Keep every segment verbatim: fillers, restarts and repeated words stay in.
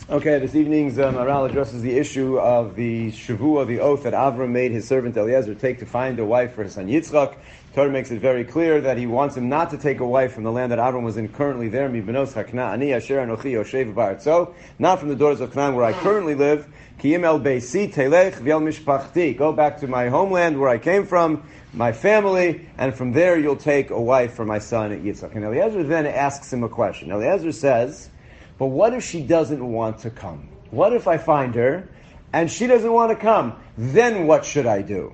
Okay, this evening's um, Aral addresses the issue of the Shavua, the oath that Avram made his servant Eliezer take to find a wife for his son Yitzchak. Torah makes it very clear that he wants him not to take a wife from the land that Avram was in currently there, Mibenos Hakna Ani Asher Anochi Yoshev Ba'artzo, not from the daughters of Canaan where I currently live. Ki im el beisi telech v'el mishpachti. Go back to my homeland where I came from, my family, and from there you'll take a wife for my son Yitzchak. And Eliezer then asks him a question. Eliezer says, but what if she doesn't want to come? What if I find her and she doesn't want to come? Then what should I do?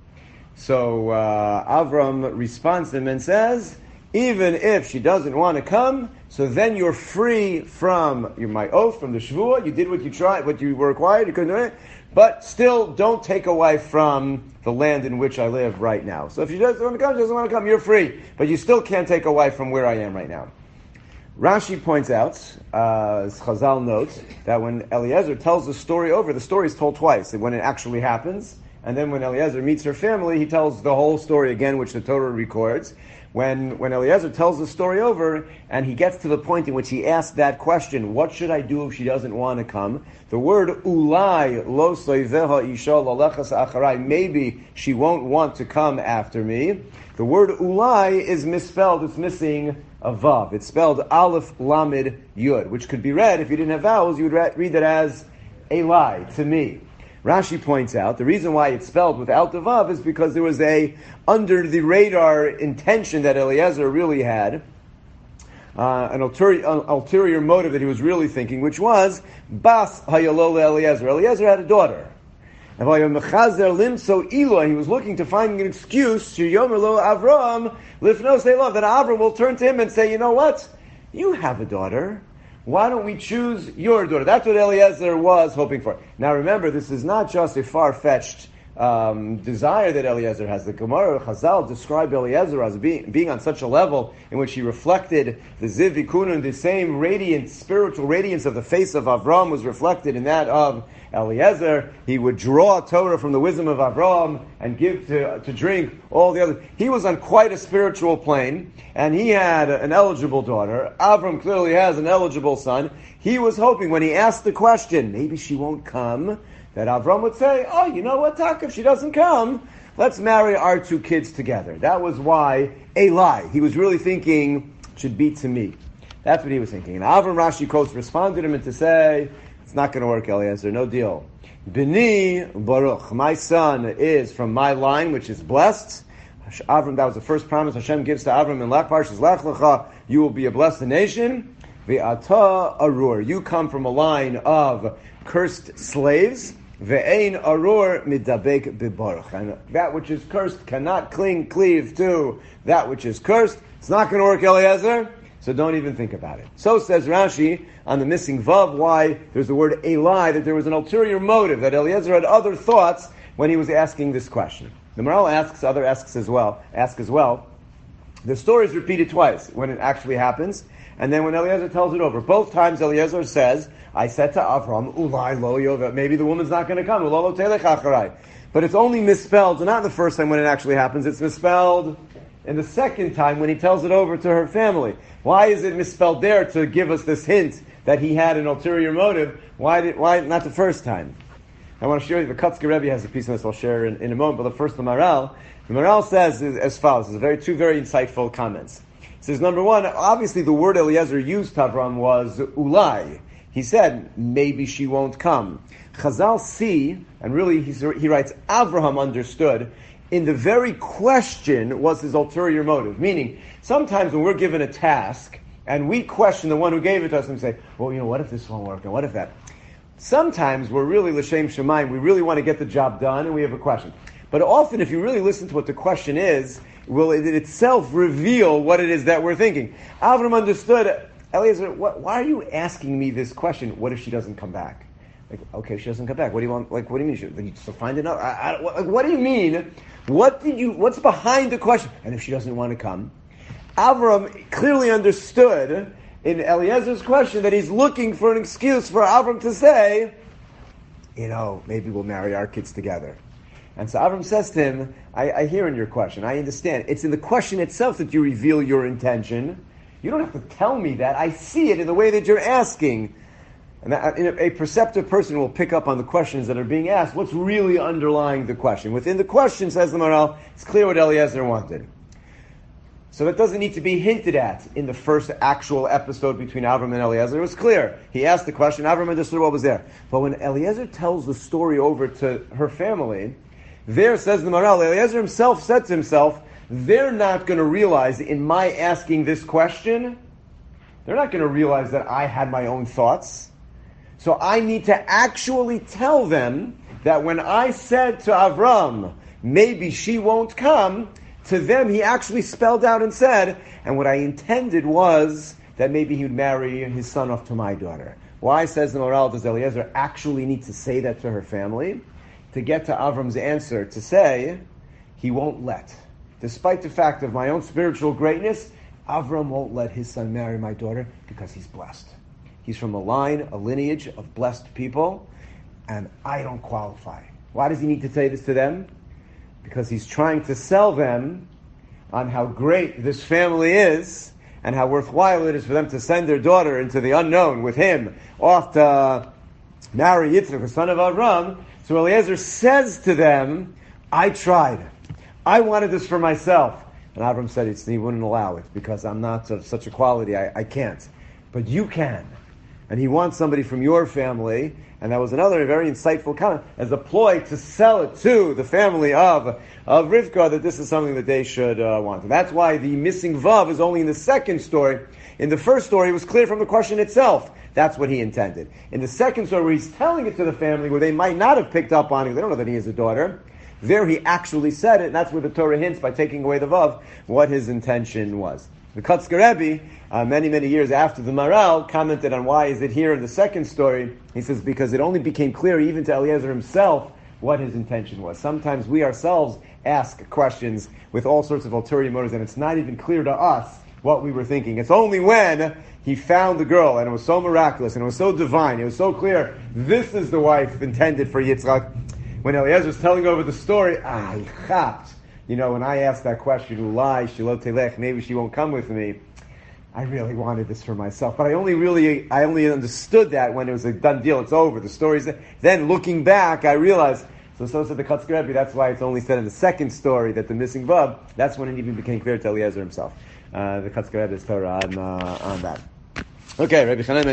So uh, Avram responds to him and says, even if she doesn't want to come, so then you're free from your, my oath, from the Shavua. You did what you tried, what you were required. You couldn't do it. But still, don't take a wife from the land in which I live right now. So if she doesn't want to come, she doesn't want to come, you're free. But you still can't take a wife from where I am right now. Rashi points out, uh, as Chazal notes, that when Eliezer tells the story over, the story is told twice. When it actually happens, and then when Eliezer meets her family, he tells the whole story again, which the Torah records. When when Eliezer tells the story over, and he gets to the point in which he asks that question, what should I do if she doesn't want to come? The word ulai lo soiveha isha lalechas acharai, maybe she won't want to come after me. The word ulai is misspelled, it's missing a vav. It's spelled aleph lamed yud, which could be read, if you didn't have vowels, you would read that as a lie, to me. Rashi points out, the reason why it's spelled without the vav is because there was a under-the-radar intention that Eliezer really had, uh, an ulterior, uh, ulterior motive that he was really thinking, which was, Bas hayalola Eliezer. Eliezer had a daughter. And he was looking to find an excuse, Avram, lifnos they love, that Avram will turn to him and say, you know what? You have a daughter. Why don't we choose your daughter? That's what Eliezer was hoping for. Now remember, this is not just a far-fetched um, desire that Eliezer has. The Gemara Chazal described Eliezer as being, being on such a level in which he reflected the Ziv Vikunun, the same radiant, spiritual radiance of the face of Avram was reflected in that of Eliezer. He would draw Torah from the wisdom of Avram and give to, to drink all the others. He was on quite a spiritual plane, and he had an eligible daughter. Avram clearly has an eligible son. He was hoping when he asked the question, maybe she won't come, that Avram would say, oh, you know what, Tak, if she doesn't come, let's marry our two kids together. That was why a lie. He was really thinking, should be to me. That's what he was thinking. And Avram, Rashi quotes, responded to him to say, it's not going to work, Eliezer, no deal. B'ni Baruch, my son is from my line, which is blessed. Avram, that was the first promise Hashem gives to Avram in Lech Parshas Lech Lecha, you will be a blessed nation. Ve'ata arur, you come from a line of cursed slaves. Ve'ein arur midabek bibaruch, and that which is cursed cannot cling, cleave to that which is cursed. It's not going to work, Eliezer, so don't even think about it. So says Rashi on the missing vav, why there's the word Eli, that there was an ulterior motive, that Eliezer had other thoughts when he was asking this question. The Maral asks, other asks as well, ask as well. The story is repeated twice when it actually happens, and then when Eliezer tells it over. Both times Eliezer says, I said to Avram, Ulai lo yova, maybe the woman's not going to come. Ulalo telech acharai. But it's only misspelled, so not the first time when it actually happens, it's misspelled in the second time when he tells it over to her family. Why is it misspelled there to give us this hint that he had an ulterior motive? Why did, why not the first time? I want to show you, the Kutzker Rebbe has a piece on this I'll share in, in a moment, but the first, the Maral. The Maral says as follows, it's very, two very insightful comments. It says, number one, obviously the word Eliezer used to Avram was ulai. He said, maybe she won't come. Chazal see, and really he's, he writes, Avraham understood, in the very question was his ulterior motive. Meaning, sometimes when we're given a task, and we question the one who gave it to us and say, well, you know, what if this won't work, and what if that? Sometimes we're really l'shem shemayim, we really want to get the job done, and we have a question. But often, if you really listen to what the question is, will it itself reveal what it is that we're thinking. Avram understood, Eliezer, what, why are you asking me this question? What if she doesn't come back? Like, okay, she doesn't come back. What do you want? Like, what do you mean? She, like, to find another? I, I, what, what do you mean? What did you? What's behind the question? And if she doesn't want to come, Avram clearly understood in Eliezer's question that he's looking for an excuse for Avram to say, you know, maybe we'll marry our kids together. And so Avram says to him, I, I hear in your question, I understand. It's in the question itself that you reveal your intention. You don't have to tell me that. I see it in the way that you're asking. And that, a perceptive person will pick up on the questions that are being asked. What's really underlying the question? Within the question, says the Maharal, it's clear what Eliezer wanted. So that doesn't need to be hinted at in the first actual episode between Avram and Eliezer. It was clear. He asked the question, Avram understood what was there. But when Eliezer tells the story over to her family, there, says the Maharal, Eliezer himself said to himself, they're not going to realize in my asking this question, they're not going to realize that I had my own thoughts. So I need to actually tell them that when I said to Avram, maybe she won't come, to them he actually spelled out and said, and what I intended was that maybe he would marry his son off to my daughter. Why, says the Maharal, does Eliezer actually need to say that to her family? To get to Avram's answer, to say, he won't let. Despite the fact of my own spiritual greatness, Avram won't let his son marry my daughter because he's blessed. He's from a line, a lineage of blessed people, and I don't qualify. Why does he need to say this to them? Because he's trying to sell them on how great this family is and how worthwhile it is for them to send their daughter into the unknown with him off to marry Yitzchak, the son of Avram. So Eliezer says to them, I tried. I wanted this for myself. And Avram said it's, he wouldn't allow it because I'm not of such a quality, I, I can't. But you can. And he wants somebody from your family, and that was another very insightful comment, as a ploy to sell it to the family of, of Rivka, that this is something that they should uh, want. And that's why the missing Vav is only in the second story. In the first story, it was clear from the question itself. That's what he intended. In the second story, where he's telling it to the family, where they might not have picked up on it, they don't know that he has a daughter, there he actually said it, and that's where the Torah hints, by taking away the Vav, what his intention was. The Kotzker Rebbe, uh, many, many years after the Maharal, commented on why is it here in the second story. He says, because it only became clear even to Eliezer himself what his intention was. Sometimes we ourselves ask questions with all sorts of ulterior motives, and it's not even clear to us what we were thinking. It's only when he found the girl, and it was so miraculous, and it was so divine, it was so clear, this is the wife intended for Yitzchak. When Eliezer was telling over the story, ah, he chapped. You know, when I asked that question, Ulai, Shilot Telech, maybe she won't come with me, I really wanted this for myself. But I only really, I only understood that when it was a done deal, it's over, the story's then looking back, I realized, so so said the Kotzker Rebbe, that's why it's only said in the second story that the missing Vav, that's when it even became clear to Eliezer himself. Uh, the Kotzker Rebbe is Torah on, uh, on that. Okay, Rabbi Chanan